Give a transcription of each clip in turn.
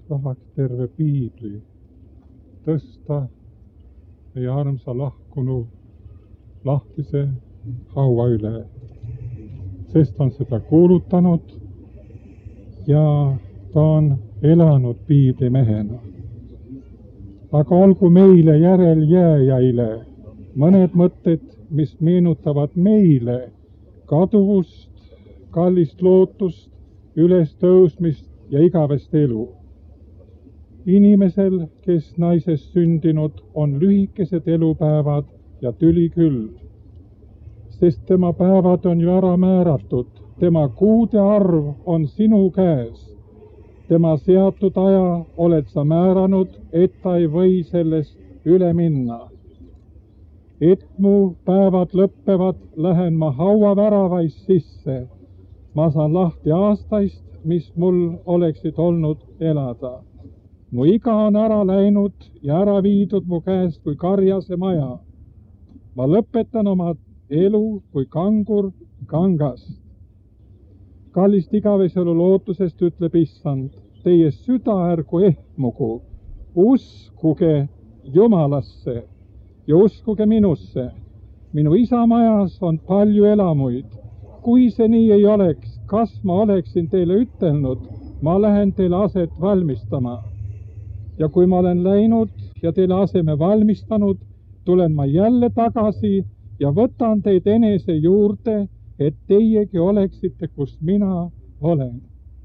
tahaks terve piibli tõsta meie armsa lahkunu lahtise haua üle, sest on seda kuulutanud ja ta on elanud piiblimehena. Aga olgu meile järeljääjaile mõned mõtted, mis meenutavad meile kaduvust, kallist lootust, ülestõusmist ja igavest elu. Inimesel, kes naisest sündinud, on lühikesed elupäevad ja tüli küll, sest tema päevad on ju ära määratud, tema kuude arv on sinu käes. Tema seatud aja oled sa määranud, et ta ei või sellest üle minna. Et mu päevad lõppevad, lähen ma hauaväravaist sisse. Ma saan lahti aastaist, mis mul oleksid olnud elada. Mu iga on ära läinud ja ära viidud mu käest kui karjase maja. Ma lõpetan oma elu kui kangur kangast. Kallist igaveselu lootusest ütleb Issand, teie süda ärgu ehmugu, uskuge Jumalasse ja uskuge minusse. Minu isa majas on palju elamuid. Kui see nii ei oleks, kas ma oleksin teile ütelnud, ma lähen teile aset valmistama. Ja kui ma olen läinud ja teile aseme valmistanud, tulen ma jälle tagasi ja võtan teid enese juurde, et teiegi oleksite, kus mina olen.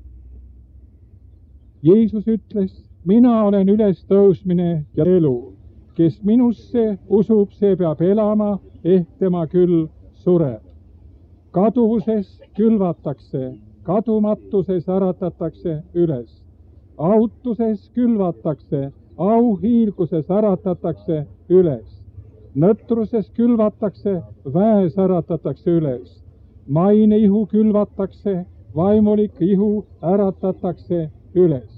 Jeesus ütles, mina olen ülestõusmine ja elu. Kes minusse usub, see peab elama, ehk tema küll sureb. Kaduvuses külvatakse, kadumatuses äratatakse üles. Autuses külvatakse, auhiilguses äratatakse üles. Nõtruses külvatakse, väes äratatakse üles. Maine ihu külvatakse, vaimulik ihu äratatakse üles.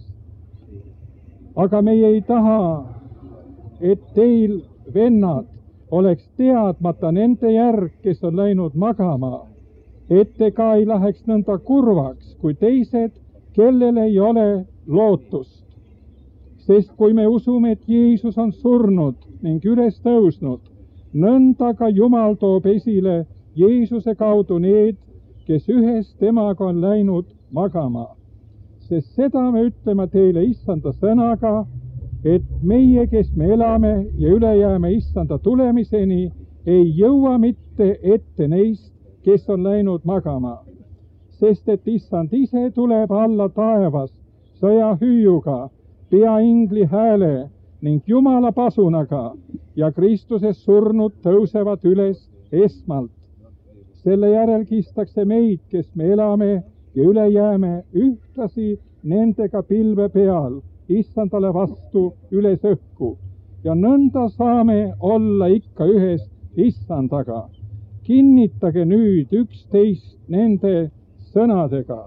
Aga meie ei taha, et teil, vennad, oleks teadmata nende järg, kes on läinud magama, et te ka ei läheks nõnda kurvaks kui teised, kellel ei ole lootust. Sest kui me usume, et Jeesus on surnud ning üles tõusnud, nõnda ka Jumal toob esile Jeesuse kaudu need, kes ühes temaga on läinud magama. Sest seda me ütleme teile Issanda sõnaga, et meie, kes me elame ja üle jääme Issanda tulemiseni, ei jõua mitte ette neist, kes on läinud magama. Sest et Issand ise tuleb alla taevas sõjahüüuga, peaingli hääle ning Jumala pasunaga ja Kristuses surnud tõusevad üles esmalt. Selle järel kistakse meid, kes me elame ja üle jääme ühtlasi nendega pilve peal Issandale vastu üles õhku ja nõnda saame olla ikka ühes Issandaga. Kinnitage nüüd üksteist nende sõnadega.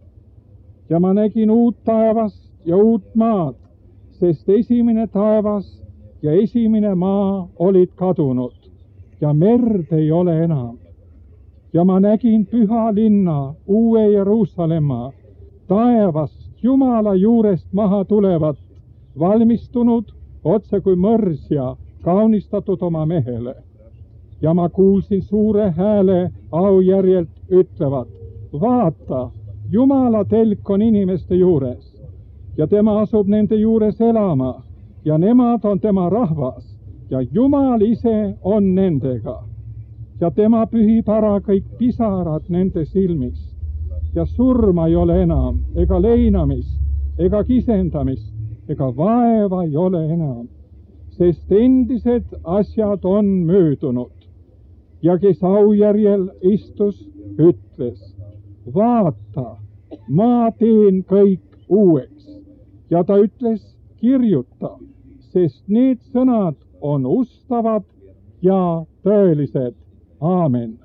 Ja ma nägin uut taevast ja uut maad, sest esimene taevas ja esimene maa olid kadunud ja merd ei ole enam. Ja ma nägin püha linna, uue Jeruusalemma, taevast Jumala juurest maha tulevat, valmistunud otse kui mõrsja, kaunistatud oma mehele. Ja ma kuulsin suure hääle aujärjelt ütlevat, vaata, Jumala telk on inimeste juures ja tema asub nende juures elama ja nemad on tema rahvas ja Jumal ise on nendega. Ja tema pühib ära kõik pisarad nende silmist ja surma ei ole enam, ega leinamist, ega kisendamist, ega vaeva ei ole enam, sest endised asjad on möödunud. Ja kes aujärjel istus, ütles, vaata, ma teen kõik uueks. Ja ta ütles, kirjuta, sest need sõnad on ustavad ja tõelised. Aamen.